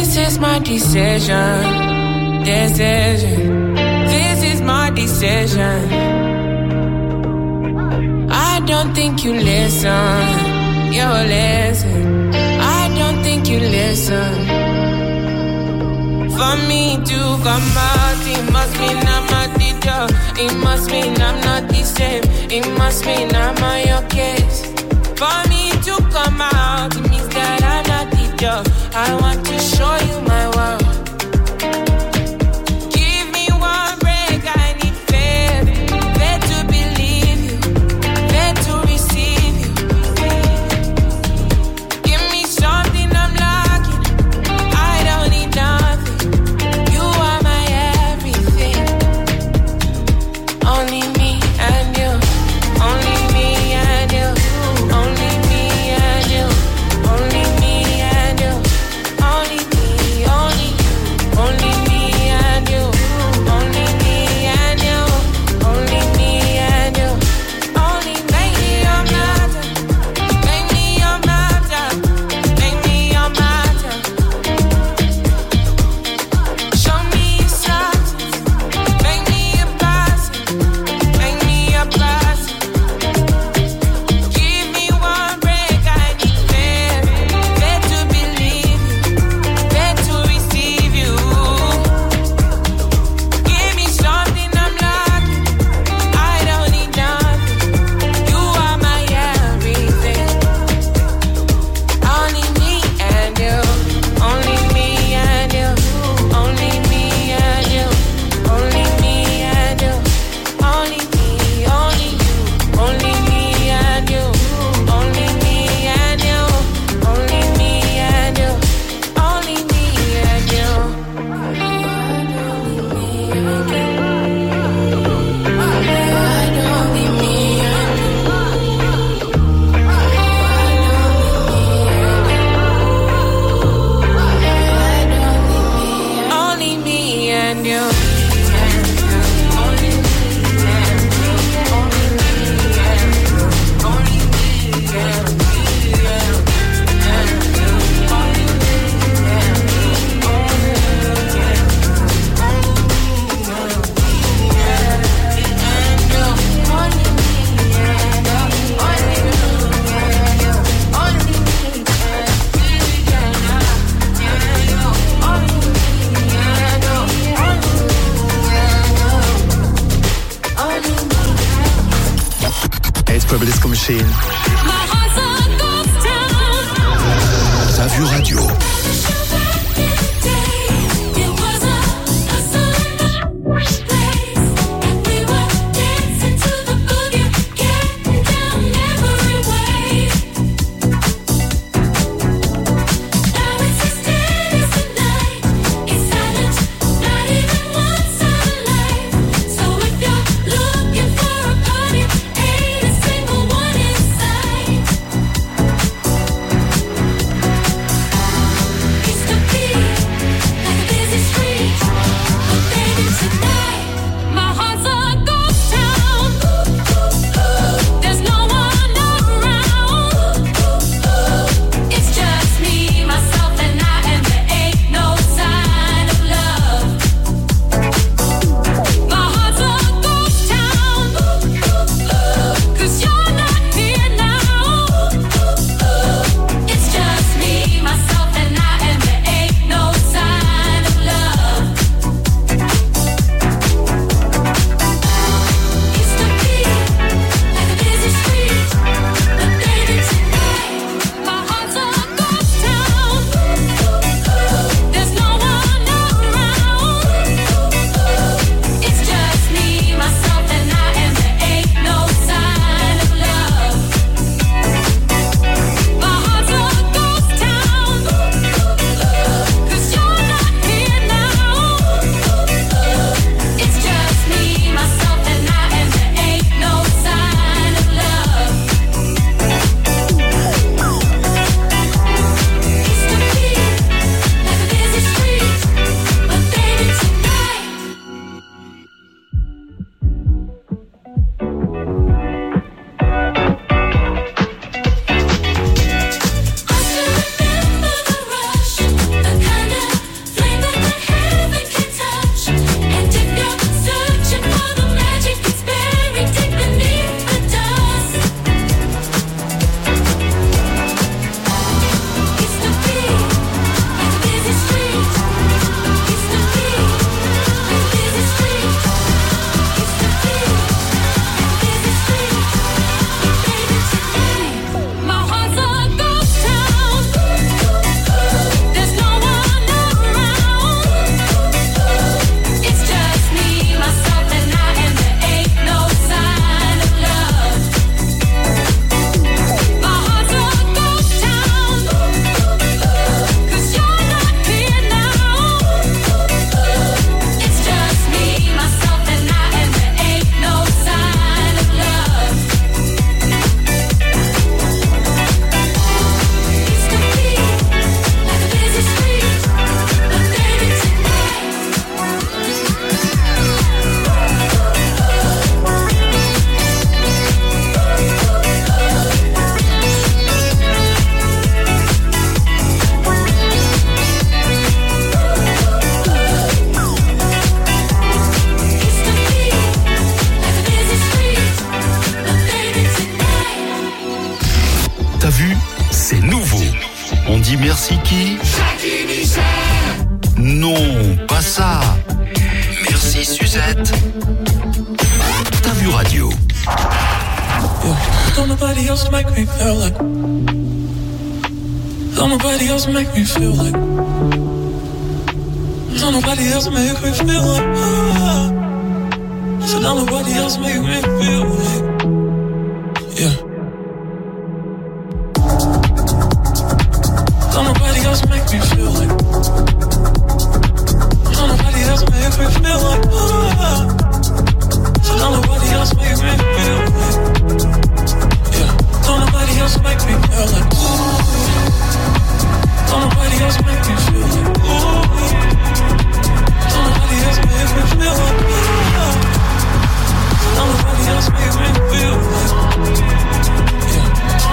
is my decision. This is my decision. I don't think you listen. You listen. I don't think you listen. For me to come out, it must mean I'm not the job. It must mean I'm not the same. It must mean I'm on your case. For me to come out, it means that I'm not the job. I want to show you my world. Give me one break, I need faith. Faith to believe you, faith to receive you. Give me something I'm lacking. I don't need nothing. You are my everything. Only me and you. Only me and you. Only me and you. Only me and you. Only me, only you. Only me and you. Only me and you. Only me and you. Only make me your matter. Make me your matter. Make me your matter. Show me your substance. Make me a person. Make me a person. Give me one break, I need faith. Faith to believe you. Faith to receive you. Give me something I'm lacking. I don't need nothing. You are my everything. Only me and you. Only me and you. Only me and you. Only me and you. Only me, only you. Only me and you. Only me and you. Only me and you. Only me and you. Only me and you. Only me and you. Only me and you. Only me and Purple Disco Machine. T'as vu radio. So if you're looking for a party, ain't a single one inside. Merci qui? Jackie Michel. Non, pas ça. Merci Suzette. T'as vu radio? Yeah. Don't nobody else make me feel like. Don't nobody else make me feel like. Don't nobody else make me feel like. So don't nobody else make me feel like. Yeah. Don't nobody else make me feel like. Don't nobody else make me feel like. So don't nobody else make me feel like. Yeah. Don't nobody else make me feel like. Don't nobody else make me feel like. Don't nobody else make me feel like. Don't nobody else make me feel like. Yeah.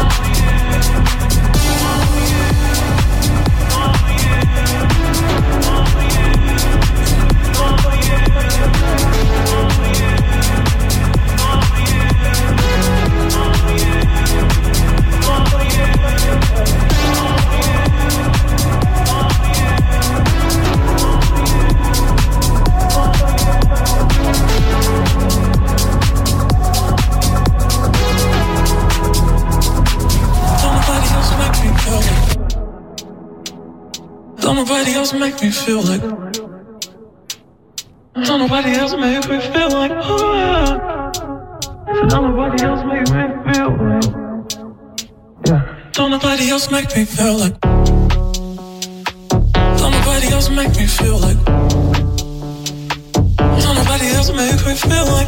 Don't nobody else make me feel like. Don't nobody else make me feel like. Don't nobody else make me feel like. Yeah. Don't nobody else make me feel like. Don't nobody else make me feel like. Don't nobody else make me feel like.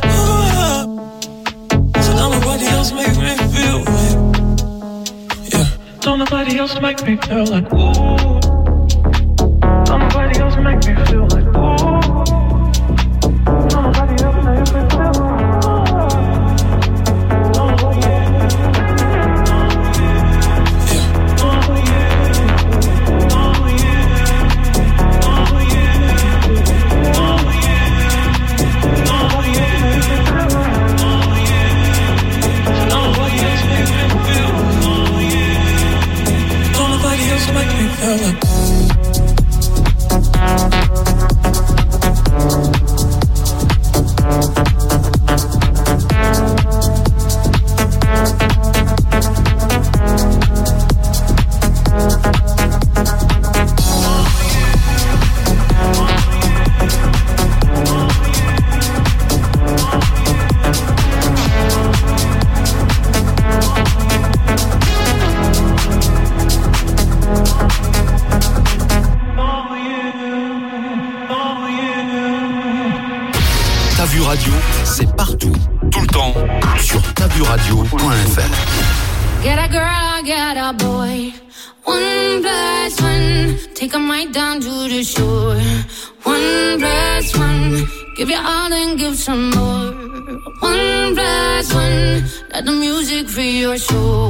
So don't nobody else make me feel like. Yeah. Don't nobody else make me feel like. Ooh. Don't nobody else make me feel like. Ooh. Don't nobody else make me feel like. Make me feel like. C'est partout, tout le temps, sur taburadio.fr. Get a girl, get a boy. 1+1, take 'em right down to the shore. 1+1, give your all and give some more. 1+1, let the music free your soul.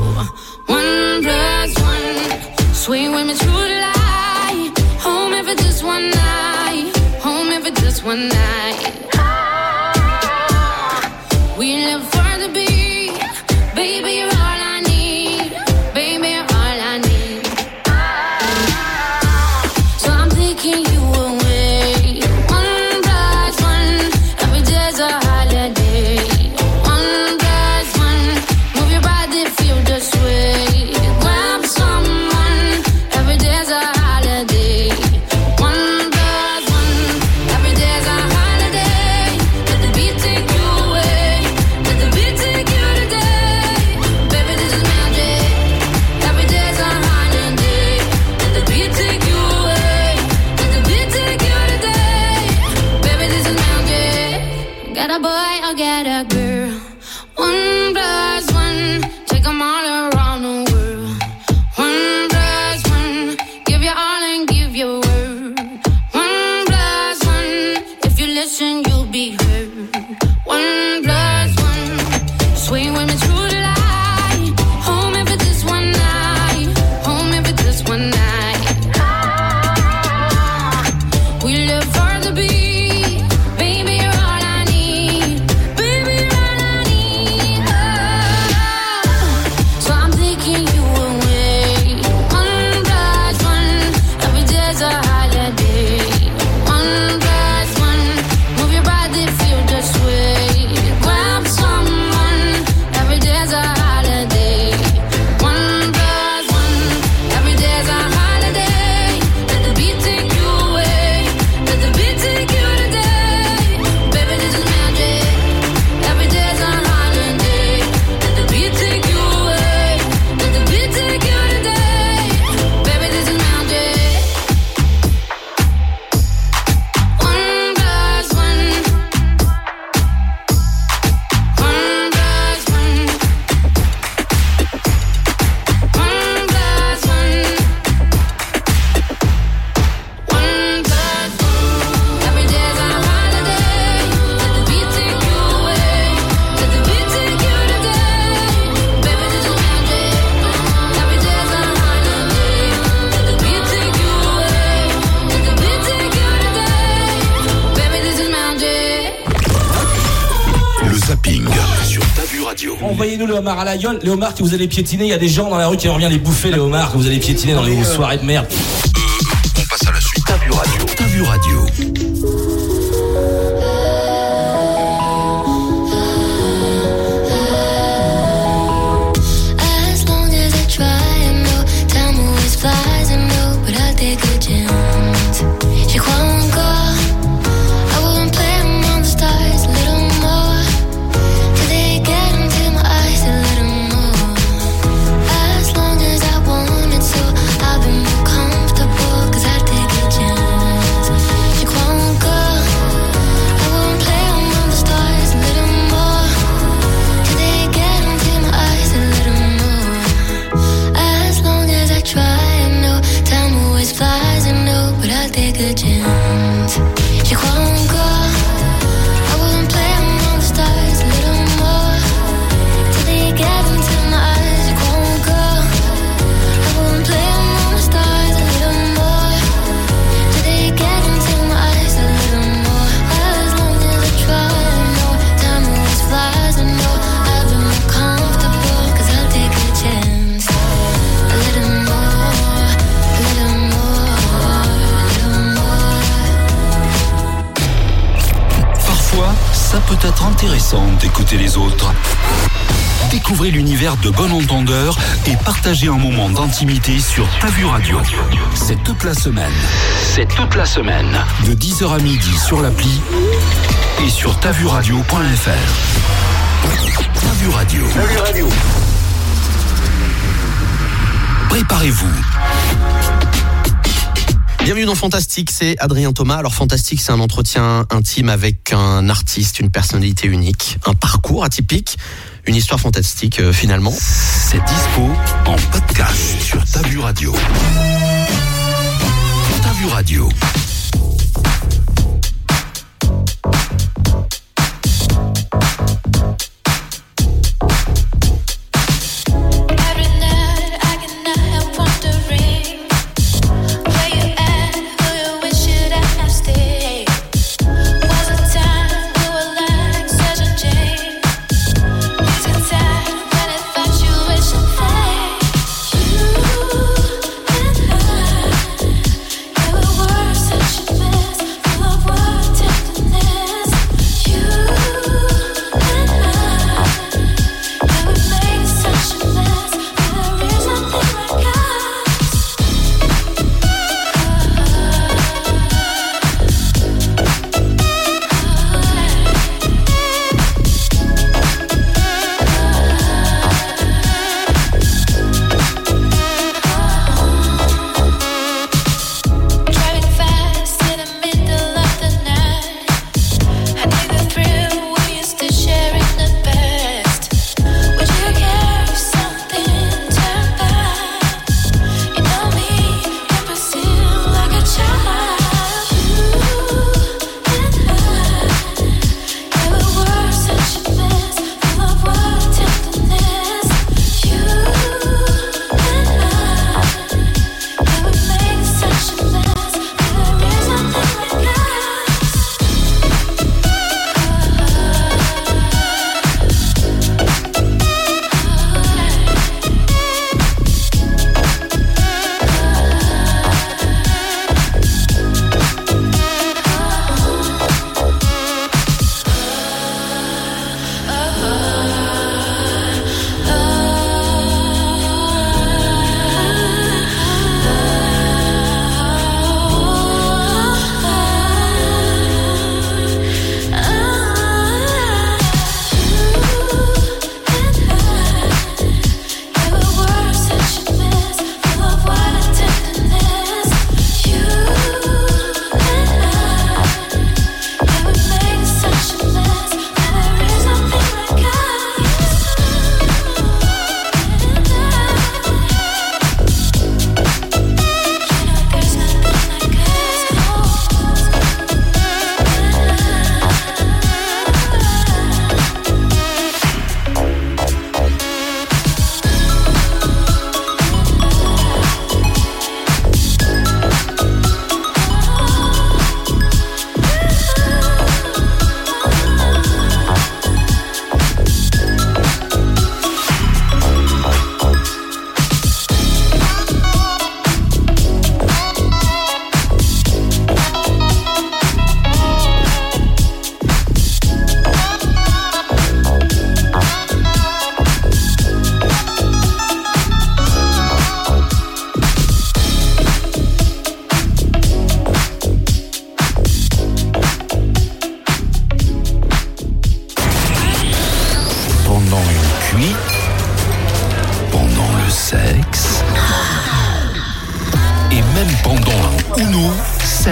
1+1, swing with me through the light. Home if it's just one night. Home if it's just one night. We live for the beat, baby, you're all I need, baby, you're all I need. So I'm taking you away, 1+1, every day's a holiday. 1+1, move your body, feel the sway. Grab someone, every day's a holiday. 1+1, every day's a holiday. envoyez-nous le homard à la gueule. Les homards que vous allez piétiner, il y a des gens dans la rue qui aimeraient bien les bouffer, les homards que vous allez piétiner dans les soirées de merde. On passe à la suite. T'as vu radio. T'as vu radio. As long as I try and know, time always flies and know, but I'll take a chance. J'y crois encore. I wouldn't play among the stars a little more. Till they get into my eyes a little more. As long as I want it so, I'll be more comfortable, cause I take a chance. J'y crois encore. I wouldn't play among the stars a little more. Till they get into my eyes a little more. As long as I try and know, time always flies and know, but I'll take a chance. J'y crois encore. I wouldn't play among the stars a little more. Till they get into my eyes. J'y crois encore. I wouldn't play among the stars a little more. Till they get into my eyes a little more. As long as I try and know, time always flies and know, I'll be more comfortable, cause I'll take a chance. A little more, a little more, a little more. Parfois, ça peut être intéressant d'écouter les autres. Découvrez l'univers de Bon Entendeur et partagez un moment d'intimité sur T'as vu radio. C'est toute la semaine. C'est toute la semaine. De 10h à midi sur l'appli et sur tavuradio.fr. T'as vu radio. T'as vu radio. Préparez-vous. Bienvenue dans Fantastique, c'est Adrien Thomas. Alors Fantastique, c'est un entretien intime avec un artiste, une personnalité unique, un parcours atypique, une histoire fantastique finalement. C'est dispo en podcast sur T'as vu radio. T'as vu radio. Every night I cannot help wondering where you at, who you wish should I have stayed. Was a time we were like such a change. Losing time when infatuation fades. You and I, we were worse than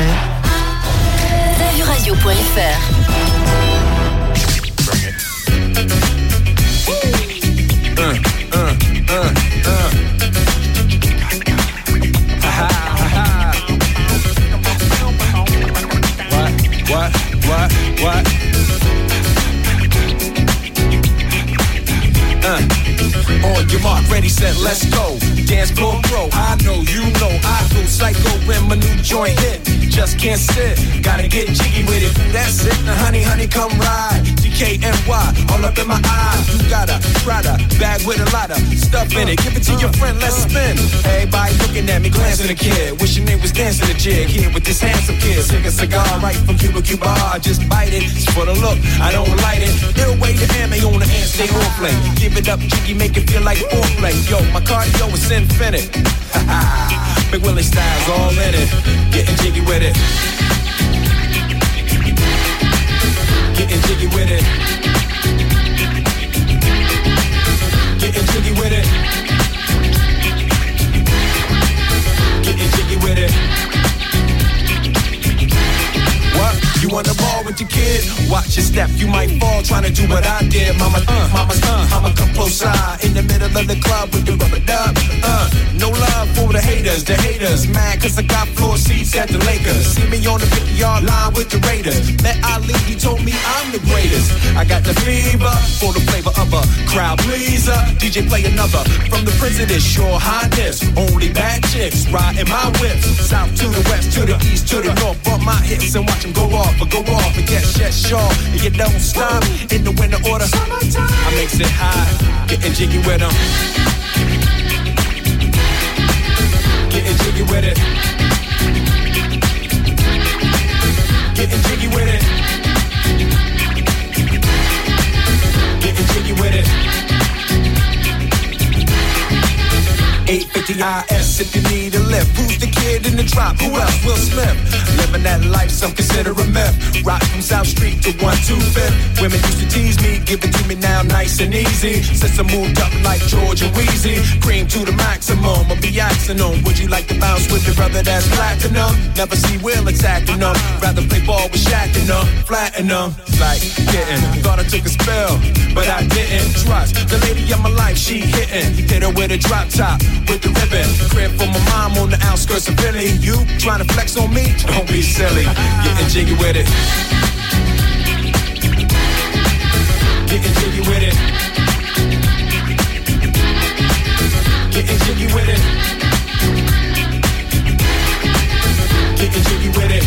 succès. Tavuradio.fr. What? On your mark, ready, set, let's go. Dance floor pro, I know, you know, I go psycho when my new joint hit. Just can't sit, gotta get jiggy with it. That's it, now honey, come ride. DKNY, all up in my eyes. You got a Prada bag with a lot of stuff in it. Give it to your friend, let's spin. Everybody looking at me, glancing a kid. Wishing they was dancing a jig here with this handsome kid. Sick a cigar right from Cuba Cuba. I just bite it, it's for the look, I don't light it. It'll weigh the ammo on the hand, stay on play. Give it up, jiggy, make it feel like foreplay. Yo, my cardio is infinite. Big Willie style's all in it. Getting jiggy with it. Getting jiggy with it. Getting jiggy with it. Getting jiggy with it. What? You on the ball with your kid? Watch your step, you might fall trying to do what I did. Mama, come close side in the middle of the club with the rubber dub. No love for the haters. Mad cause I got floor seats at the Lakers. See me on the 50-yard line with the Raiders. Met Ali, he told me I'm the greatest. I got the fever for the flavor of a crowd pleaser. DJ play another from the president, Your Highness. Only bad chicks riding my whips. South to the west, to the east, to the north. Bump my hips and watch them go off and get shit sharp. And you don't stop in the winter order. I makes it high, getting jiggy with them. Getting jiggy with it. Getting jiggy with it. Getting jiggy with it. 850 IS if you need a lift. Who's the kid in the drop? Who else? Will Smith. Living that life, some consider a myth. Rock from South Street to 125th. Women used to tease me, give it to me now nice and easy. Since I moved up like George and Wheezy, cream to the maximum, I'll be axing on. Would you like to bounce with your brother that's platinum? Never see Will attacking them. Rather play ball with Shaq and them, flatten them. Like getting, thought I took a spell, but I didn't. Trust the lady of my life, she hitting. Hit her with a drop top, with the ribbon. Crib for my mom on the outskirts of Philly. You trying to flex on me? Don't be silly. Getting jiggy with it. Getting jiggy with it. Getting jiggy with it. Getting jiggy with it.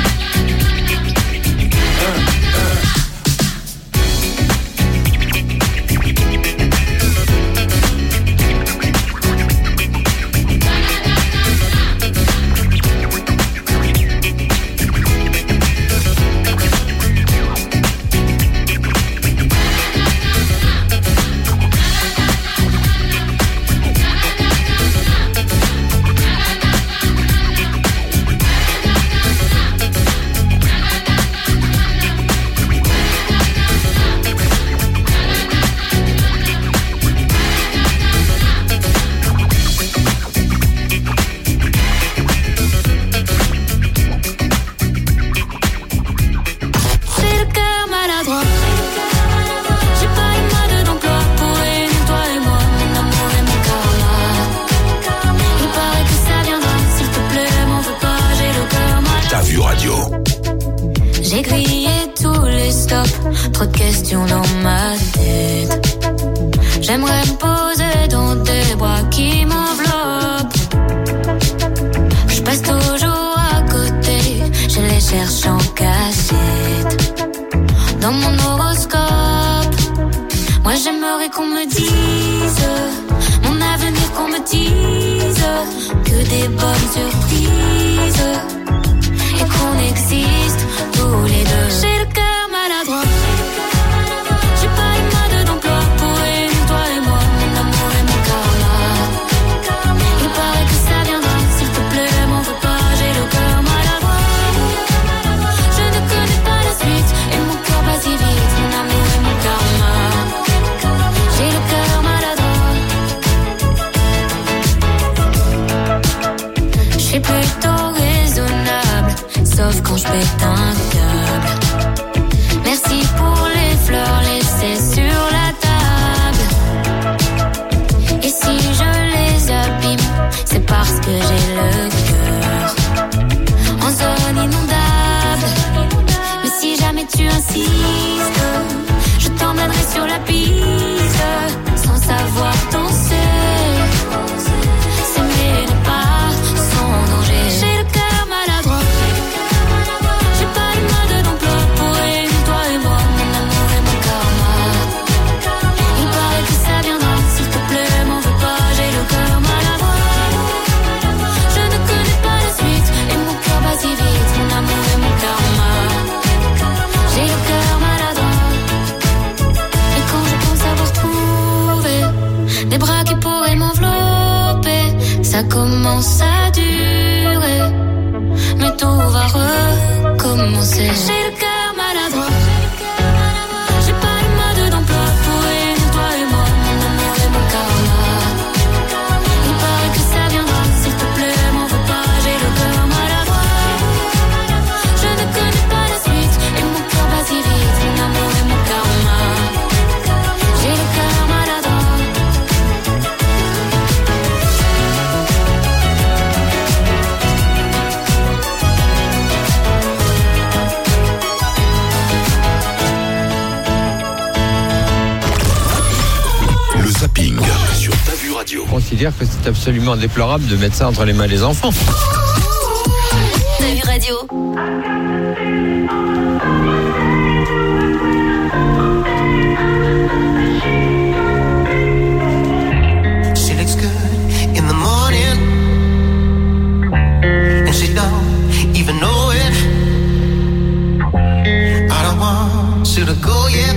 J'ai grillé tous les stops, trop de questions dans ma tête. J'aimerais me poser dans des bras qui m'enveloppent. Je passe toujours à côté, je les cherche en cachette. Dans mon horoscope, moi j'aimerais qu'on me dise mon avenir, qu'on me dise que des bonnes surprises et qu'on existe tous les deux. J'ai le cœur maladroit, j'ai pas les modes d'emploi pour réunir toi et moi, mon amour et mon karma. Il paraît que ça viendra, s'il te plaît, m'en veux pas, j'ai le cœur maladroit. Je ne connais pas la suite et mon cœur bat si vite, mon amour et mon karma. J'ai le cœur maladroit. Je sais sauf quand je pète un câble. Merci pour les fleurs laissées sur la table. Et si je les abîme, c'est parce que j'ai le cœur en zone inondable. Mais si jamais tu insistes, je t'emmènerai sur la piste sans savoir danser. S'aimer n'est pas sans danger. J'ai le cœur maladroit. J'ai pas le mode d'emploi pour réunir toi et moi, mon amour et mon karma. Il paraît que ça viendra, s'il te plaît, m'en veux pas. J'ai le cœur maladroit. Je ne connais pas la suite et mon cœur bat si vite, mon amour et mon karma. J'ai le cœur maladroit. Et quand je pense avoir trouvé des bras qui pourraient m'envelopper, ça commence à durer, mais tout va recommencer. J'ai le cœur maladroit. J'ai pas le mode d'emploi pour réunir toi et moi, mon amour et mon karma. Il paraît que ça viendra, s'il te plaît, m'en veux pas. J'ai le cœur maladroit. Je ne connais pas la suite et mon cœur bat si vite, mon amour et mon karma. J'ai le cœur maladroit. Le zapping sur Ta Vue Radio. Je considère que c'est absolument déplorable de mettre ça entre les mains des enfants. Ta Vue Radio. She looks good in the morning, and she don't even know it. I don't want you to go yet.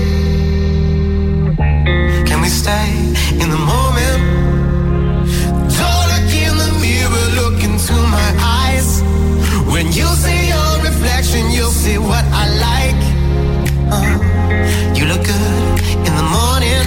Can we stay in the moment? Don't look in the mirror, look into my eyes. When you see your reflection, you'll see what I like. You look good in the morning,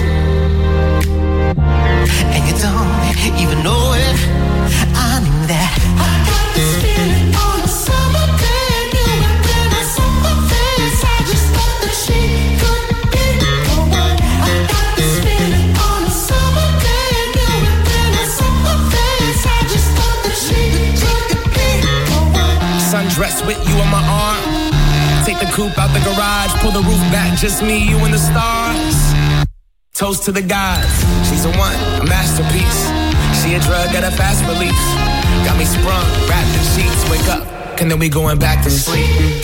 and you don't even know it. I knew that. I got this feeling on a summer day. Knew it when I saw her face. I just thought that she could be the one. I got this feeling on a summer day. Knew it when I saw her face. I just thought that she could be the one. Sundress with you on my arm. Take the coupe out the garage, pull the roof back, just me, you and the stars. Toast to the gods, she's a one, a masterpiece. She a drug at a fast release. Got me sprung, wrapped in sheets, wake up, and then we going back to sleep.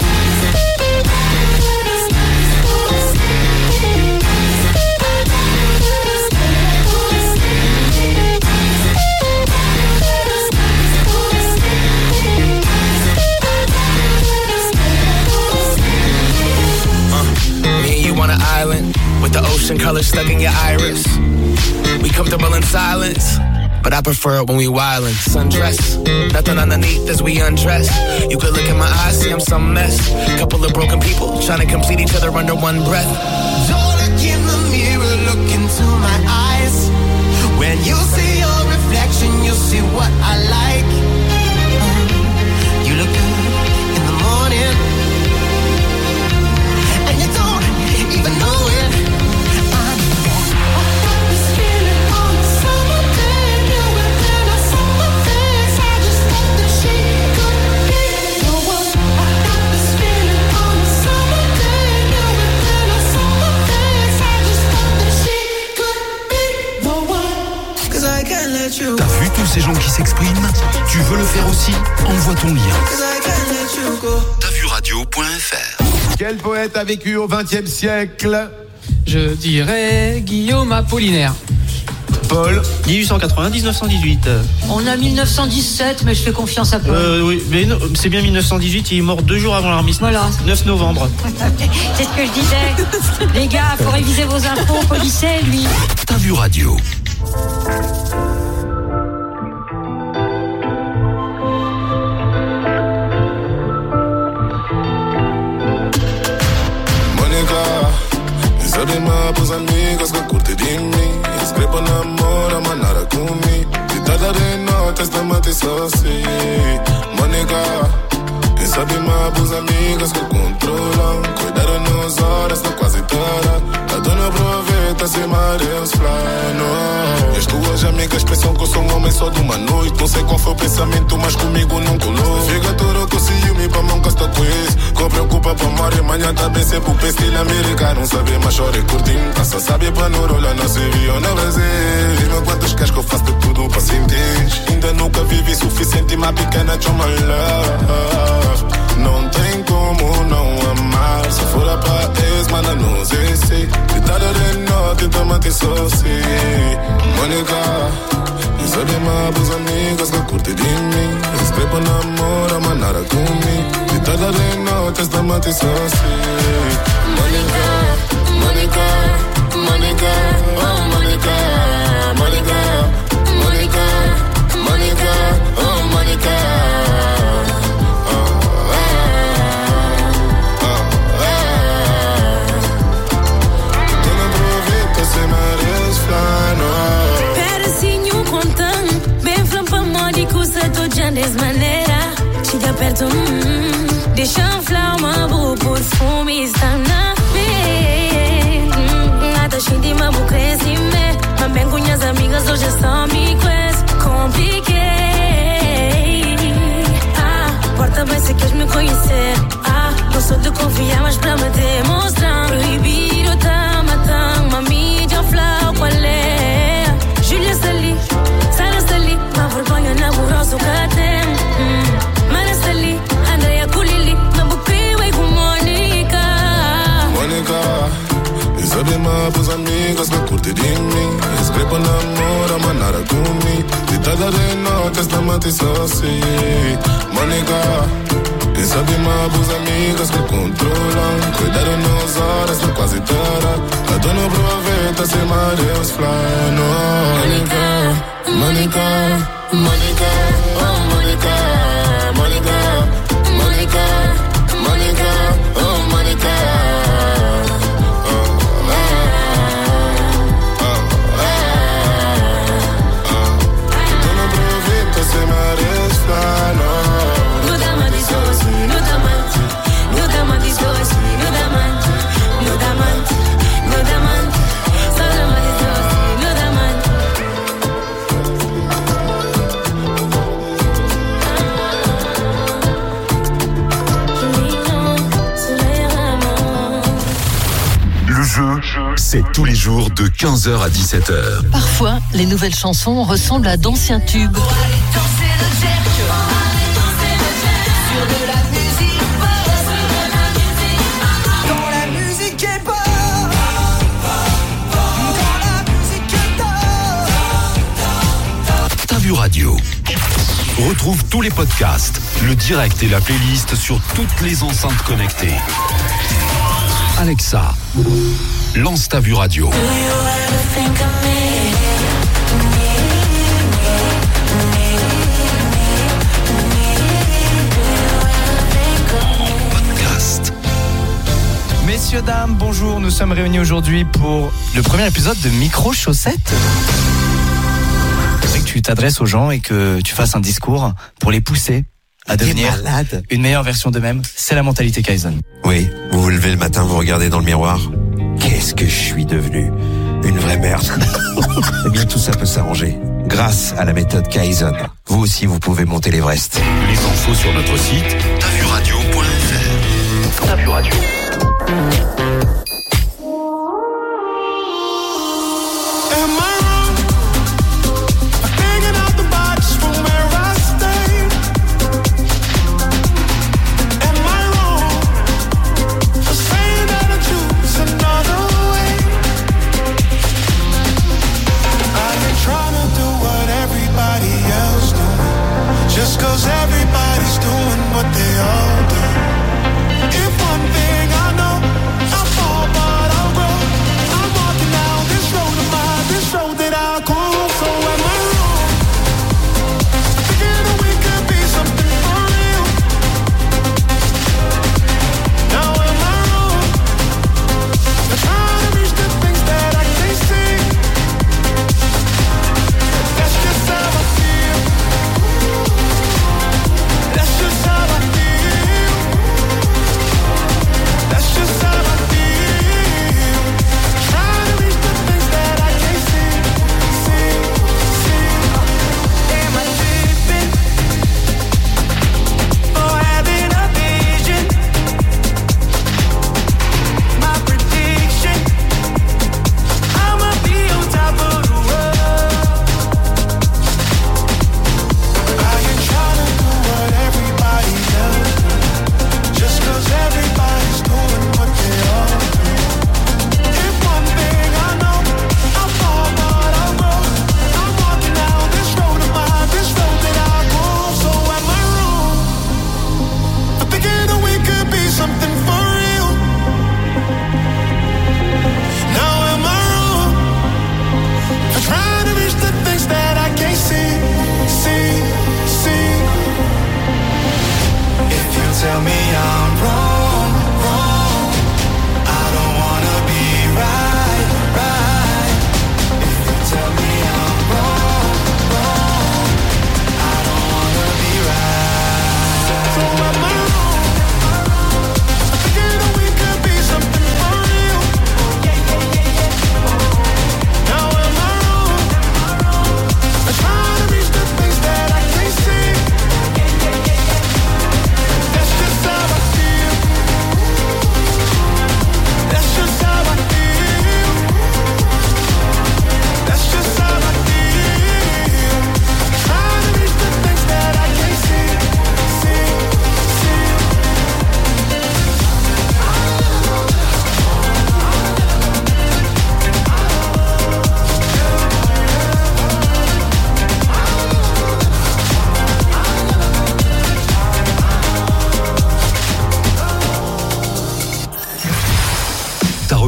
On an island with the ocean color stuck in your iris. We comfortable in silence, but I prefer it when we wildin'. Sundress, nothing underneath as we undress. You could look in my eyes, see I'm some mess. Couple of broken people trying to complete each other under one breath. Don't look in the mirror, look into my eyes. When you see your reflection, you'll see what I like. You look good in the morning, and you don't even know it. I got this feeling on a summer day. Knew it when I saw her face. I just thought that she could be the one. I got this feeling on a summer day. Knew it when I saw her face. I just thought that she could be the one. 'Cause I can't let you. T'as vu tous ces gens qui s'expriment? Tu veux le faire aussi? Envoie ton lien. 'Cause I can't let you go. Tavuradio.fr. Quel poète a vécu au XXe siècle? Je dirais Guillaume Apollinaire. Paul. 1880-1918. On a 1917, mais je fais confiance à Paul. Oui, mais non, c'est bien 1918, il est mort 2 jours avant l'armistice. Voilà. 9 novembre. C'est ce que je disais. Les gars, faut réviser vos infos, policier, lui. Ta Vue Radio. Zadema pros amigos che curti di me. Scrivo un amore ma nada con me. Di data di notte stiamo ti sossi. Monica, sabe mais os amigas que controlam. Cuidaram nas horas, tá quase toda. A dona aproveita, se mareia os fly. E as tuas amigas pensam que eu sou um homem só de uma noite. Não sei qual foi o pensamento, mas comigo não colou. Fica todo com ciúme pra mão que está com isso. Que preocupa pra morrer, amanhã tá bem sempre o estilo americano. Não sabe mais chora e curtindo. Passa sabe pra não rolar, não se viu no Brasil. Diz-me quantos queres que eu faço de tudo pra sentir. Ainda nunca vivi suficiente, mas pequena de uma love. Não tem como não amar. Se for a pra ex, mana, não existe. De tarde de noite, também te soci. Mônica, e sabe mais os amigos que curtem de mim. Escreva namoro, mas nada comigo. De tarde de noite, também te soci. Mônica, Mônica, Mônica, oh Mônica, Mônica, Mônica, Mônica, oh Mônica. Pedacinho contando, bem flampa modi custa toda dessa maneira. Chega perto, deixa inflar uma boa perfume está na pele. Nada cheio de mamu cresce me, mas bem com minhas amigas hoje só me conhece. Compliquei. Porta bem se queres me conhecer. Não sou de confiar, mas pra me demonstrar. Proibido tá matando, mami de flau qual é? Júlia Sali, Sara Sali, uma vergonha na burrosa que tem. Mara Sali, Andrea Kulili, na buquê com Mônica. Mônica, e sabe mais os amigos que curtem de mim. Escreva namoro, mas nada comigo. De tarde de noite, esta mate soci. Mônica, e sabe mais os amigos que controlam. Cuidaram nas horas, tá quase toda. A dona aproveita, se mareia os fly. Mônica, Mônica, Mônica, oh Mônica, Mônica, Mônica, Mônica, oh Mônica. Dona aproveita, se mareia os fly. C'est tous les jours de 15h à 17h. Parfois, les nouvelles chansons ressemblent à d'anciens tubes. T'as vu radio. Retrouve tous les podcasts, le direct et la playlist sur toutes les enceintes connectées. Alexa, lance Ta Vu Radio. Podcast. Messieurs, dames, bonjour, nous sommes réunis aujourd'hui pour le premier épisode de Micro Chaussettes. C'est vrai que tu t'adresses aux gens et que tu fasses un discours pour les pousser à devenir une meilleure version d'eux-mêmes. C'est la mentalité Kaizen. Oui, vous vous levez le matin, vous regardez dans le miroir. Qu'est-ce que je suis devenu? Une vraie merde. Eh bien, tout ça peut s'arranger. Grâce à la méthode Kaizen. Vous aussi, vous pouvez monter l'Everest. Les infos sur notre site tavuradio.fr. Ta Vu Radio. Just cause everybody's doing what they all do.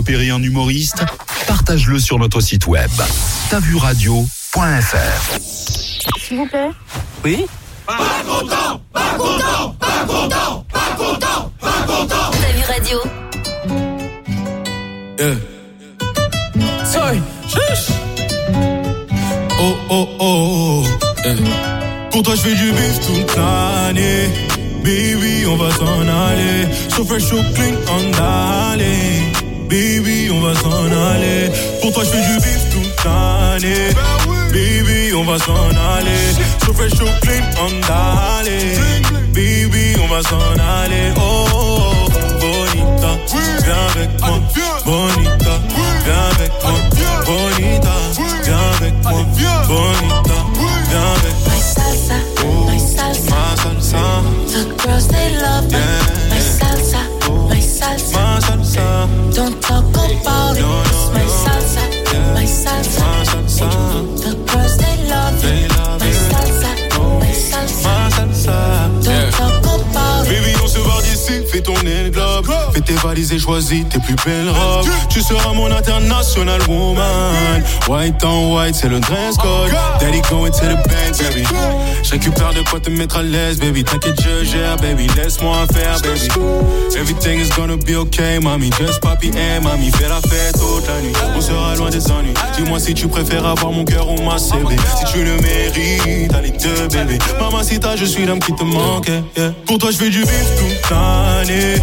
repérer un humoriste? Partage-le sur notre site web tavuradio.fr. S'il vous plaît. Oui? Pas content, pas content, pas content, pas content, pas content. T'as vu radio? Sorry, shush. Oh oh oh, Pour toi je fais du bif toute l'année. Baby, on va s'en aller. So fresh, so clean, on d'aller. Baby, on va s'en aller. Pour toi je fais du bif toute l'année. Baby, on va s'en aller. So fresh, so clean, on d'aller. Baby, on va s'en aller. Oh, bonita, viens avec moi. Bonita, viens avec moi. Bonita, viens avec moi. Bonita, viens avec moi. My salsa, my salsa, my salsa. The girls they love me. My salsa, my salsa, my salsa. Don't talk about it. It's my salsa, my salsa, my salsa. The girls they love me. My salsa, my salsa, my salsa. Don't talk about it. Baby, on se barre d'ici, fais tourner le globe. Fais tes valises et choisis tes plus belles robes. Tu seras mon international woman. White on white, c'est le dress code. Daddy going to the bank, baby. Je récupère de quoi te mettre à l'aise, baby. T'inquiète, je gère, baby. Laisse-moi faire, baby. Everything is gonna be okay, mami. Just papi et mami. Fais la fête toute la nuit. On sera loin des ennuis. Dis-moi si tu préfères avoir mon cœur ou ma CV. Si tu le mérites, t'as les deux, bébé. Mamacita, je suis l'homme qui te manque. Yeah. Pour toi, je fais du bif toute l'année.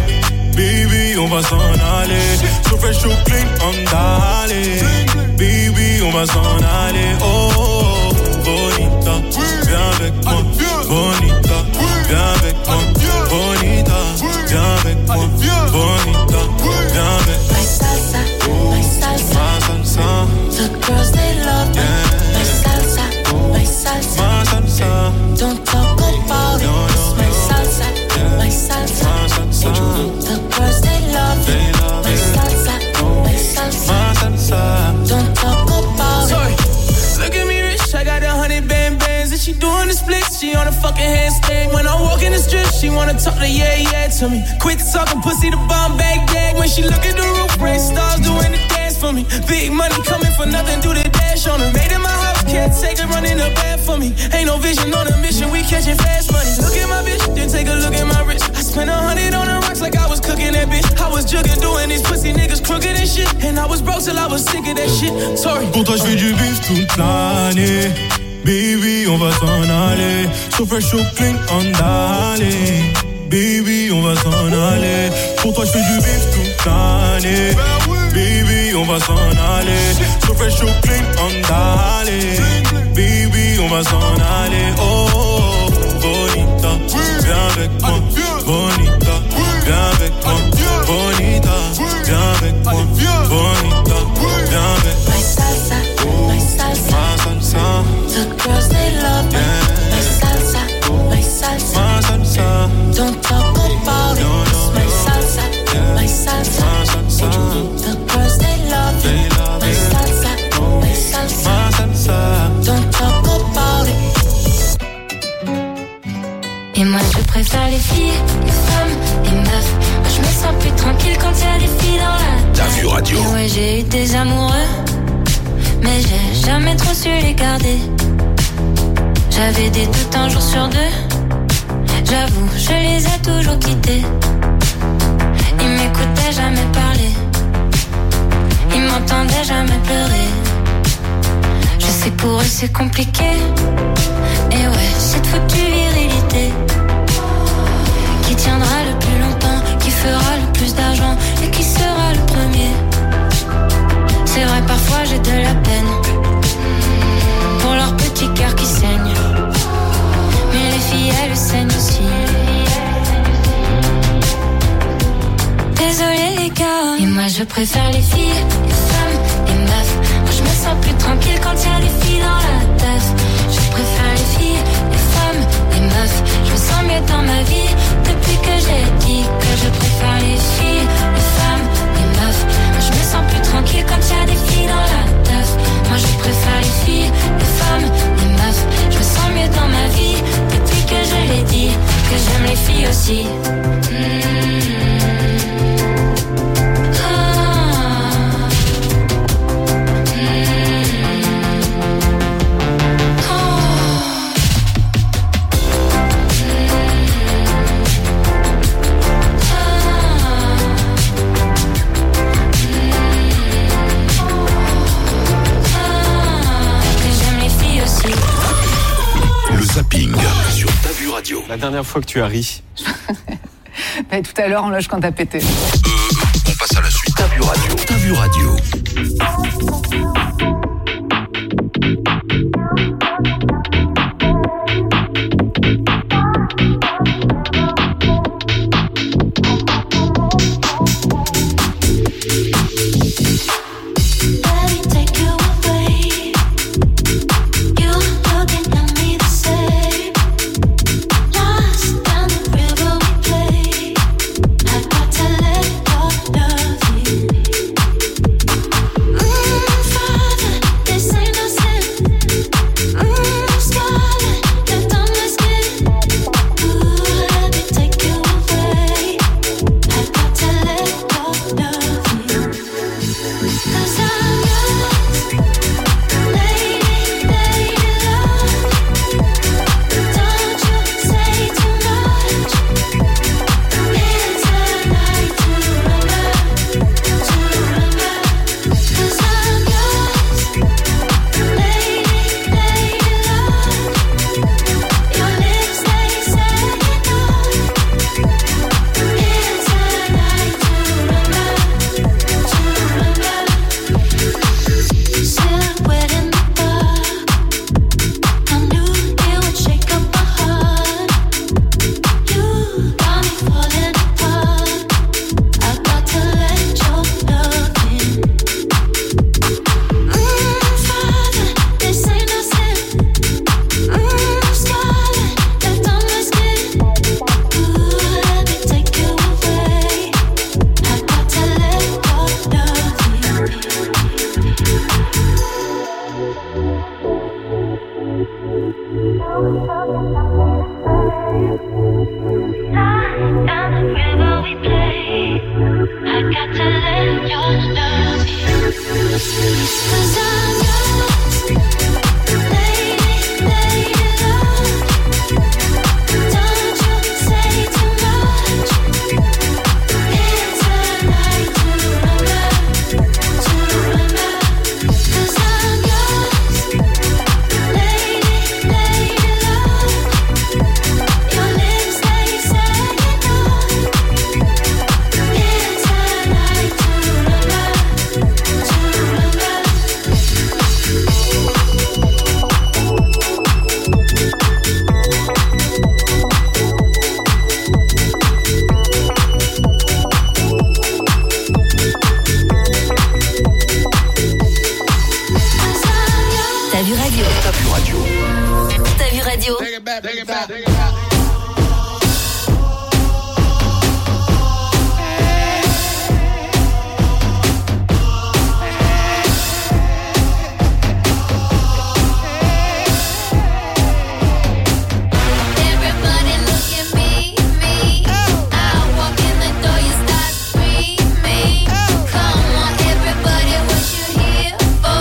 Baby, on va s'en aller. So fresh, so clean, on d'aller. Baby, on va s'en aller. Oh, bonita, viens avec moi. Bonita, viens avec moi. Bonita, viens avec moi. Bonita, viens avec moi. My salsa, my salsa, my salsa. The girls they love me. My salsa, my salsa, my salsa. Don't talk about it. It's my salsa, my salsa, my salsa. The girls they love me. My salsa, my salsa, my salsa. Don't talk about it. Look at me rich, I got 100 bands and she doing the splits, she on a fucking handstand. When I walk in the strip, she wanna talk to yeah to me. Quit talking pussy, the bomb bag gag. When she look at the roof, rain stars doing the dance for me. Big money coming for nothing, do the dash on her. Made in my house, can't take her running the bed for me. Ain't no vision on a mission, we catching fast money. Look at my bitch, then take a look at my wrist. I spent 100 on the rocks like I was cooking that bitch. I was jugging, doing these pussy niggas crooked and shit. And I was broke till I was sick of that shit. Sorry. Pour toi, je fais du bif toute l'année. Baby, on va s'en aller. So fresh, so clean, on d'aller. Baby, on va s'en aller. Pour toi, je fais du bif toute l'année. Baby, on va s'en aller. So fresh, so clean, on d'aller. Baby, on va s'en aller. Oh, bonita, viens avec moi. Bonita, viens avec moi. Bonita, viens avec moi. Bonita, viens avec moi. My salsa, my salsa, my salsa. The girls they love me. My salsa, my salsa, my salsa. Don't talk about it. It's my salsa, my salsa, The girls they love me. My salsa, my salsa, my salsa. Don't talk about it. Et moi je préfère les filles, les femmes, les meufs. Moi je me sens plus tranquille quand y a des filles dans la T'as vu radio? Et ouais, j'ai eu des amoureux, mais j'ai jamais trop su les garder. J'avais des doutes un jour sur deux. J'avoue, je les ai toujours quittés. Ils m'écoutaient jamais parler. Ils m'entendaient jamais pleurer. Je sais que pour eux c'est compliqué. Et ouais, cette foutue virilité qui tiendra le plus longtemps, qui fera le plus d'argent et qui sera le premier. C'est vrai, parfois j'ai de la peine pour leur petit cœur qui saigne. Mais les filles, elles saignent aussi. Désolée les gars. Et moi je préfère les filles, les femmes, les meufs. Moi je me sens plus tranquille quand y a des filles dans la teuf. Je préfère les filles, les femmes, les meufs. Je me sens mieux dans ma vie depuis que j'ai dit que je préfère les filles, les femmes, les meufs. Moi je me sens plus tranquille quand y a des filles dans la teuf. Moi je préfère les filles, les femmes, les meufs. Je me sens mieux dans ma vie depuis que je l'ai dit que j'aime les filles aussi. dernière fois que tu as ri? Bah, tout à l'heure en loge quand t'as pété. On passe à la suite. T'as vu radio. T'as vu radio.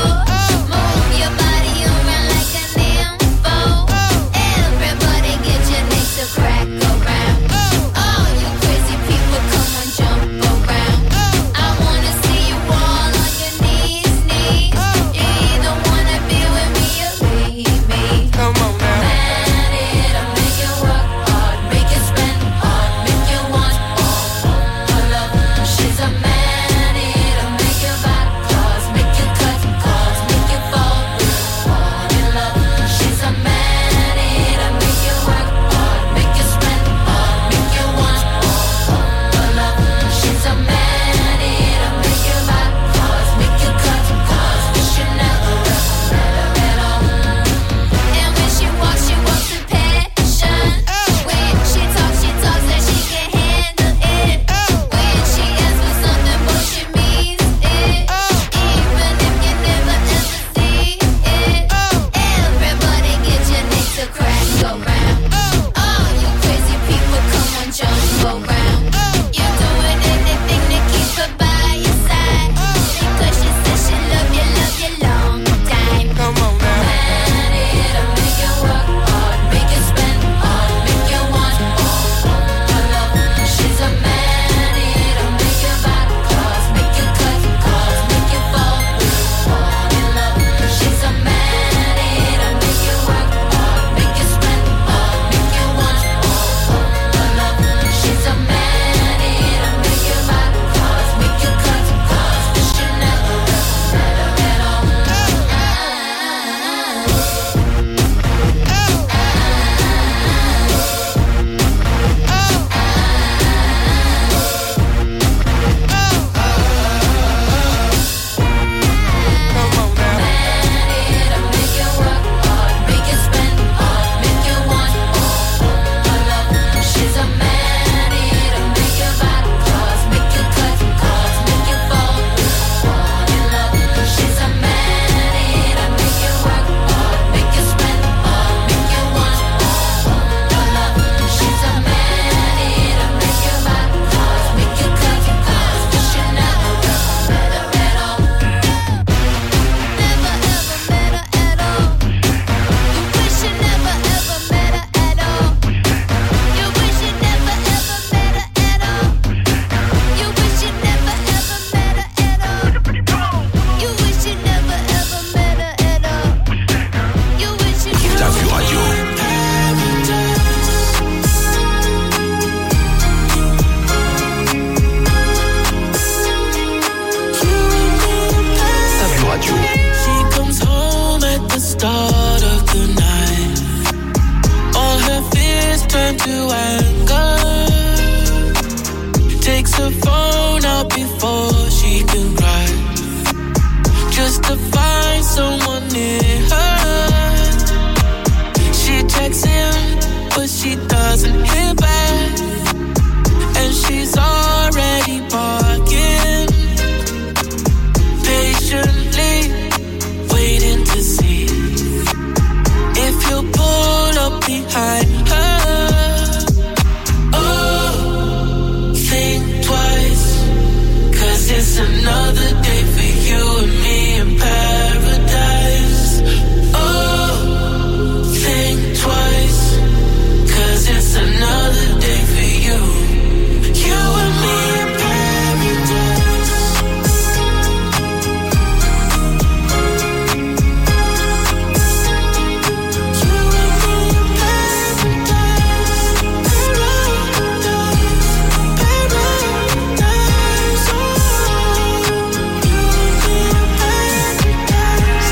Get phone out before she can cry, just to find someone near her. She texts him, but she doesn't hear back, and she's already barking, patiently waiting to see if he'll pull up behind her. Oh, think twice, 'cause it's another day for you and me in paradise. Oh, think twice, 'cause it's another day for you, you and me in paradise. You and me in paradise, paradise, oh, you and me in paradise.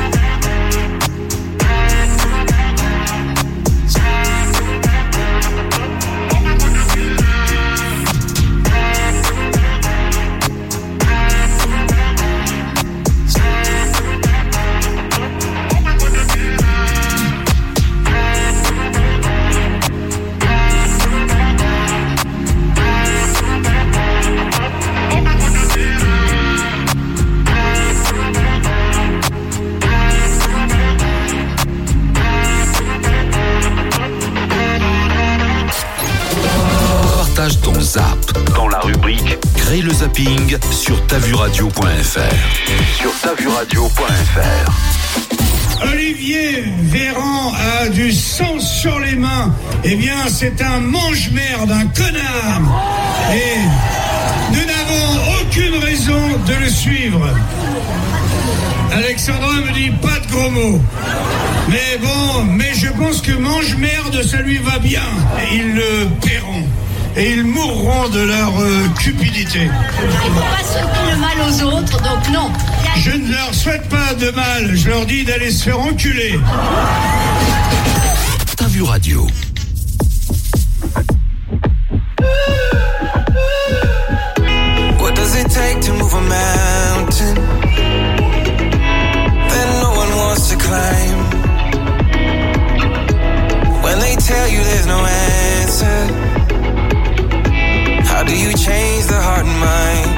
Partage ton zap dans la rubrique Crée le zapping sur tavuradio.fr. Sur tavuradio.fr. Olivier Véran a du sang sur les mains. Eh bien, c'est un mange-merde, un connard. Et nous n'avons aucune raison de le suivre. Alexandra me dit pas de gros mots. Mais bon, je pense que mange-merde, ça lui va bien. Et ils le paieront. Et ils mourront de leur cupidité. Il ne faut pas souhaiter le mal aux autres, donc non. Je ne leur souhaite pas de mal, je leur dis d'aller se faire enculer. T'as vu radio. What does it take to move a mountain that no one wants to climb? When they tell you there's no answer, how do you change the heart and mind?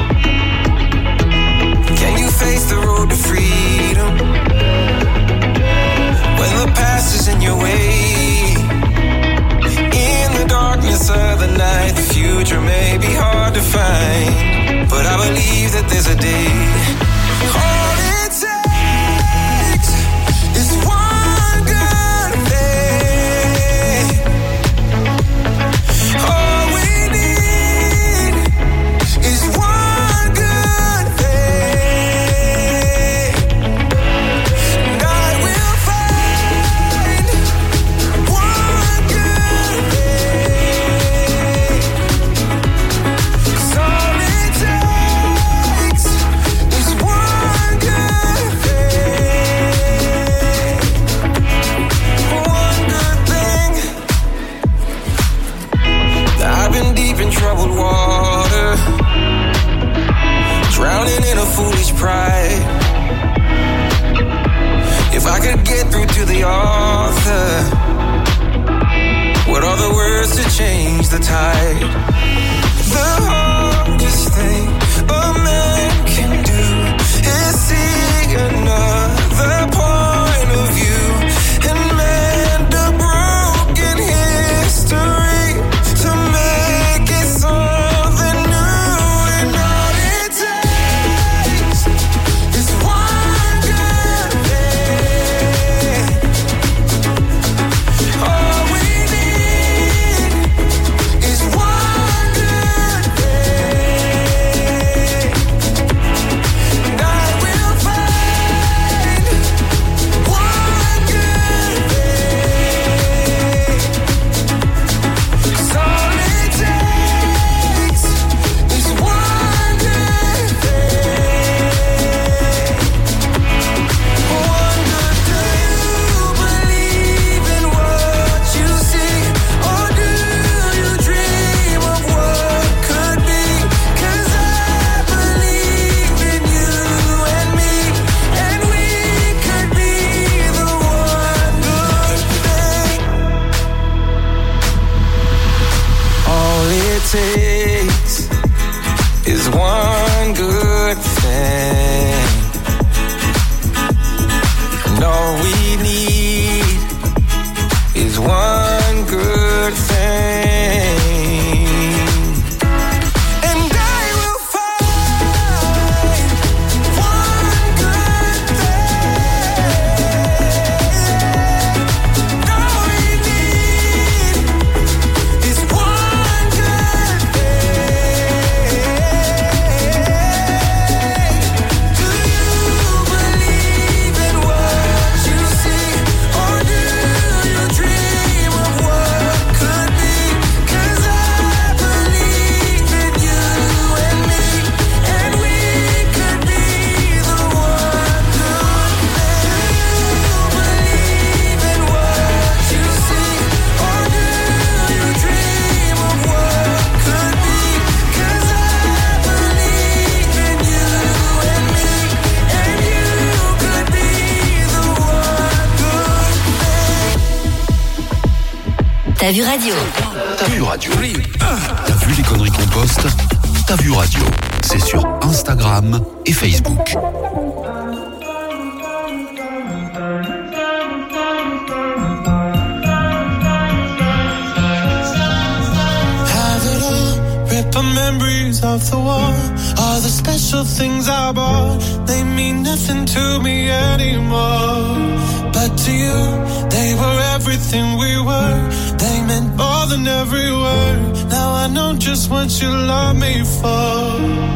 Can you face the road to freedom when the past is in your way? In the darkness of the night, the future may be hard to find, but I believe that there's a day. All it takes is one good day. All we need is one good day, and I will find one good day. 'Cause all it takes is one good day, one good thing. I've been deep in troubled water, drowning in a foolish pride. If I could get through to the author, what are the words to change the tide? The hardest thing a man can do is see another point of view and mend a broken history to make it something new. And all it takes is one good day. All we need is one is one good thing. And all we need is one good thing. And I will find one good thing. All we need is one good thing. Do you believe in what you see, or do you dream of what could be? 'Cause I believe in you and me, and we could be the one good thing. Do you believe in what you see, or do you dream of what could be? 'Cause I believe in you and me, and you could be the one good thing. T'as vu radio. T'as vu radio. T'as vu les conneries qu'on poste. T'as vu radio. C'est sur Instagram et Facebook. Have it all, rip the memories of the war. All the special things I bought, they mean nothing to me anymore. But to you, they were everything we were. They meant more than every word. Now I know just what you love me for.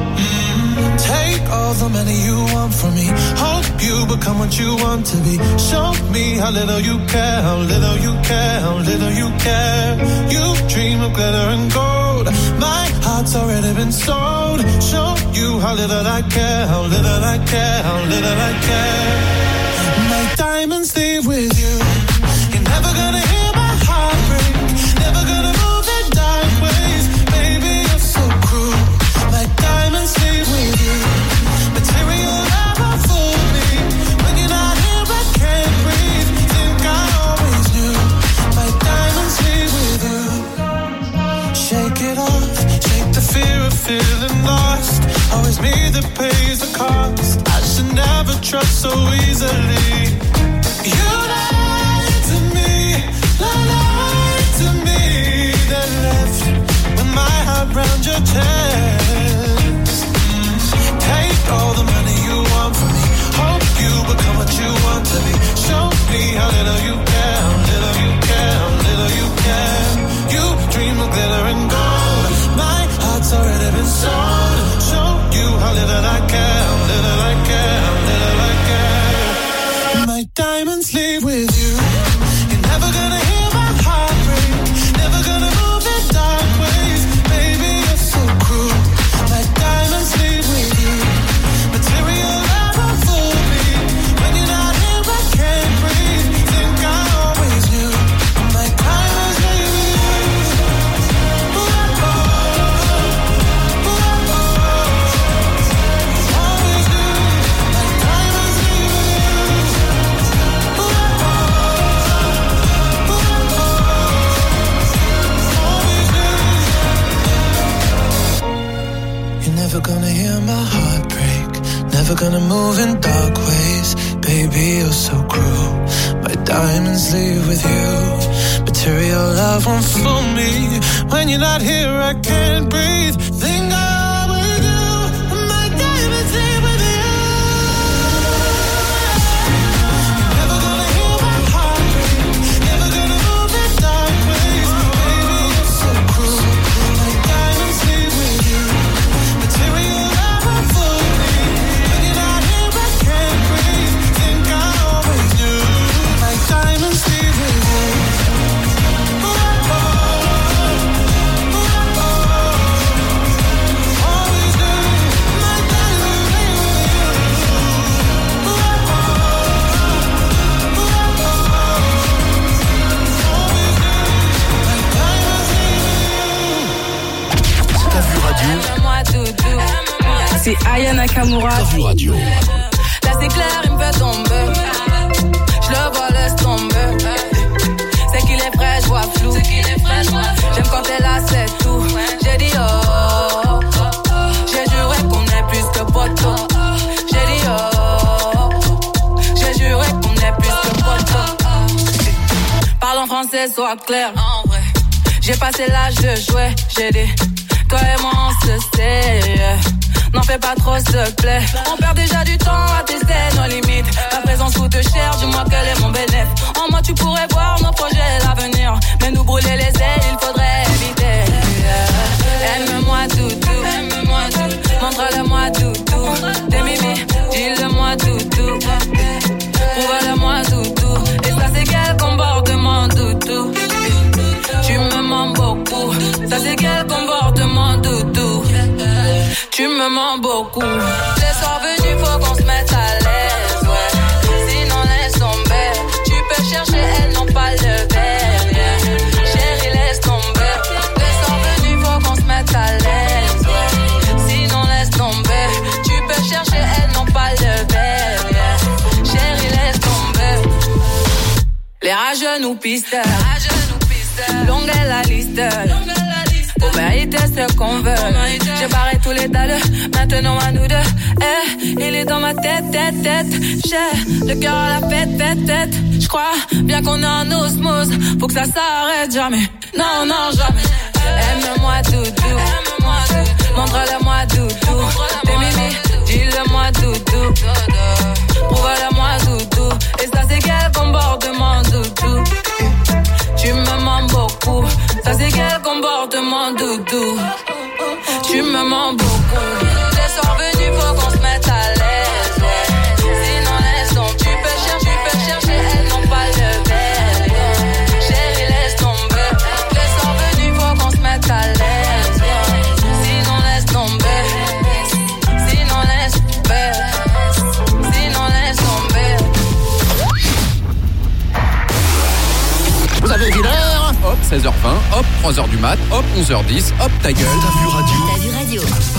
Take all the money you want from me. Hope you become what you want to be. Show me how little you care, how little you care, how little you care. You dream of glitter and gold. My heart's already been sold. Show you how little I care, how little I care, how little I care. My diamonds leave with you. You're never gonna hear my heart break. Never gonna move in dark ways. Baby, you're so cruel. My diamonds leave with you. Material never fooled me. When you're not here, I can't breathe. Think I always knew. My diamonds leave with you. Shake it off. Shake the fear of feeling lost. Always me that pays the cost. I should never trust so easily. You lied to me, lied to me. Then left with my heart round your chest. Take all the money you want from me. Hope you become what you want to be. Show me how little you care, how little you care, how little you care. You dream of glitter and gold. My heart's already been sold. Show you how little I care, how little I care, how little I care. My diamonds leave with you. You're never gonna hear my heart break. Never gonna move in dark ways. Baby, you're so cruel. My diamonds leave with you. Material never fooled me. When you're not here, I can't breathe. Think I always knew. My diamonds leave with you. Always knew. My diamonds leave with you. You're never gonna hear my heart break. Never gonna move in dark ways. Baby, you're so cruel. My diamonds leave with you. Material love won't fool me. When you're not here, I can't breathe. Think I always do. My diamonds leave with you. You're never gonna hear my heart break. Never gonna move in dark ways. Baby, you're so cruel. My diamonds leave with you. Material love won't fool me. When you're not here, I can't breathe. Think I always knew. My diamonds leave with you. Always knew. My diamonds leave with you. T'as vu radio. C'est Aya Nakamura. T'as vu radio. Là c'est clair, il me fait tomber. Je le vois, laisse tomber. C'est qu'il est frais, je vois flou. J'aime quand t'es là, c'est tout. J'ai dit oh. J'ai juré les soient clairs. En vrai, j'ai passé l'âge de jouer, j'ai dit, toi et moi on se sait. N'en fais pas trop, s'il te plaît. On perd déjà du temps à tester nos limites. Ta présence coûte cher, dis-moi quel est mon bénéfice. En moi tu pourrais voir nos projets, l'avenir. Mais nous brûler les ailes, il faudrait éviter. Aime-moi doudou, aime-moi doudou. Montre-le-moi doudou. T'es mimi, dis-le-moi doudou. Prouve-le-moi doudou. Et ça c'est quel comportement doudou. Tu me mens beaucoup. Ça c'est quel comportement doudou. Tu me mens beaucoup. Les soirs venus, faut qu'on se mette à l'aise, ouais. Sinon laisse tomber. Tu peux chercher, elles n'ont pas le verre, yeah. Chérie, laisse tomber. Les soirs venus, faut qu'on se mette à l'aise, ouais. Sinon laisse tomber. Tu peux chercher, elles n'ont pas le verre, yeah. Chérie, laisse tomber. Les rageux nous pisteurs. Longue est la liste. Pour mériter ce qu'on veut. J'ai barré tous les dalles, maintenant à nous deux. Il est dans ma tête. J'ai le cœur à la fête. J'crois bien qu'on est en osmose. Faut que ça s'arrête jamais. Non, jamais. Aime-moi doudou. Montre-le-moi doudou. T'es mimi, dis-le-moi doudou. Prouve-le-moi doudou. Et ça c'est quel comportement doudou. Tu me mens beaucoup. Ça c'est quel comportement doudou. Tu me mens beaucoup. Les soirs venus, faut qu'on se mette à l'aise, ouais. Sinon laisse tomber. Tu peux chercher, elles n'ont pas le verre, yeah. Chérie, laisse tomber. Les soirs venus, faut qu'on se mette à l'aise, yeah. Sinon laisse tomber. Sinon laisse tomber. Sinon laisse tomber. Vous avez vu l'heure? Hop, 16h20, hop, 3h du mat, hop, 11h10, hop, ta gueule. T'as vu radio? T'as vu radio.